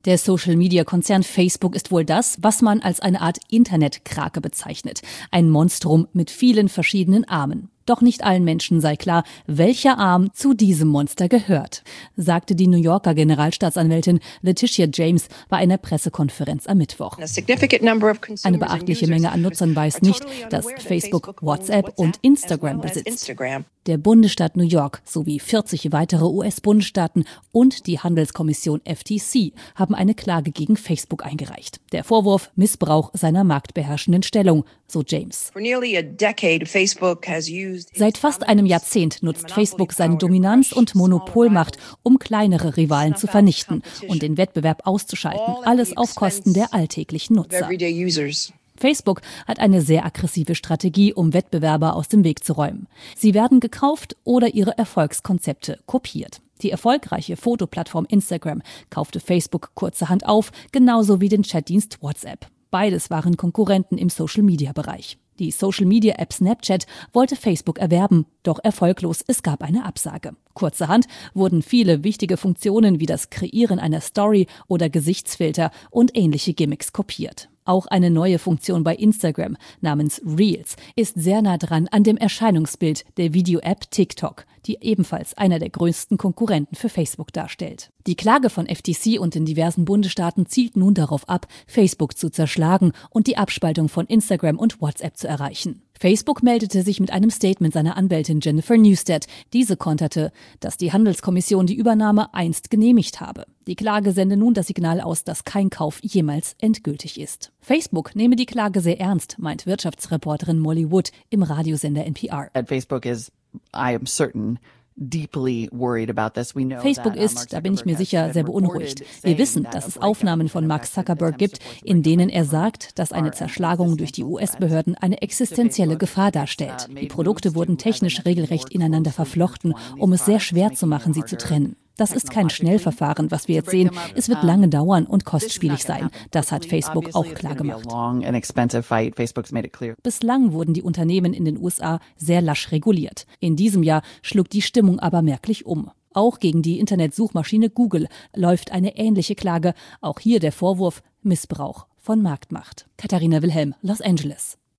Der Social-Media-Konzern Facebook ist wohl das, was man als eine Art Internetkrake bezeichnet. Ein Monstrum mit vielen verschiedenen Armen. Doch nicht allen Menschen sei klar, welcher Arm zu diesem Monster gehört, sagte die New Yorker Generalstaatsanwältin Letitia James bei einer Pressekonferenz am Mittwoch. Eine beachtliche Menge an Nutzern weiß nicht, dass Facebook WhatsApp und Instagram besitzt. Der Bundesstaat New York sowie 40 weitere US-Bundesstaaten und die Handelskommission FTC haben eine Klage gegen Facebook eingereicht. Der Vorwurf Missbrauch seiner marktbeherrschenden Stellung, so James. Seit fast einem Jahrzehnt nutzt Facebook seine Dominanz und Monopolmacht, um kleinere Rivalen zu vernichten und den Wettbewerb auszuschalten, alles auf Kosten der alltäglichen Nutzer. Facebook hat eine sehr aggressive Strategie, um Wettbewerber aus dem Weg zu räumen. Sie werden gekauft oder ihre Erfolgskonzepte kopiert. Die erfolgreiche Fotoplattform Instagram kaufte Facebook kurzerhand auf, genauso wie den Chatdienst WhatsApp. Beides waren Konkurrenten im Social-Media-Bereich. Die Social-Media-App Snapchat wollte Facebook erwerben, doch erfolglos, es gab eine Absage. Kurzerhand wurden viele wichtige Funktionen wie das Kreieren einer Story oder Gesichtsfilter und ähnliche Gimmicks kopiert. Auch eine neue Funktion bei Instagram namens Reels ist sehr nah dran an dem Erscheinungsbild der Video-App TikTok, die ebenfalls einer der größten Konkurrenten für Facebook darstellt. Die Klage von FTC und den diversen Bundesstaaten zielt nun darauf ab, Facebook zu zerschlagen und die Abspaltung von Instagram und WhatsApp zu erreichen. Facebook meldete sich mit einem Statement seiner Anwältin Jennifer Newstead. Diese konterte, dass die Handelskommission die Übernahme einst genehmigt habe. Die Klage sende nun das Signal aus, dass kein Kauf jemals endgültig ist. Facebook nehme die Klage sehr ernst, meint Wirtschaftsreporterin Molly Wood im Radiosender NPR. Facebook ist, da bin ich mir sicher, sehr beunruhigt. Wir wissen, dass es Aufnahmen von Mark Zuckerberg gibt, in denen er sagt, dass eine Zerschlagung durch die US-Behörden eine existenzielle Gefahr darstellt. Die Produkte wurden technisch regelrecht ineinander verflochten, um es sehr schwer zu machen, sie zu trennen. Das ist kein Schnellverfahren, was wir jetzt sehen. Es wird lange dauern und kostspielig sein. Das hat Facebook auch klargemacht. Bislang wurden die Unternehmen in den USA sehr lasch reguliert. In diesem Jahr schlug die Stimmung aber merklich um. Auch gegen die Internetsuchmaschine Google läuft eine ähnliche Klage. Auch hier der Vorwurf Missbrauch von Marktmacht. Katharina Wilhelm, Los Angeles.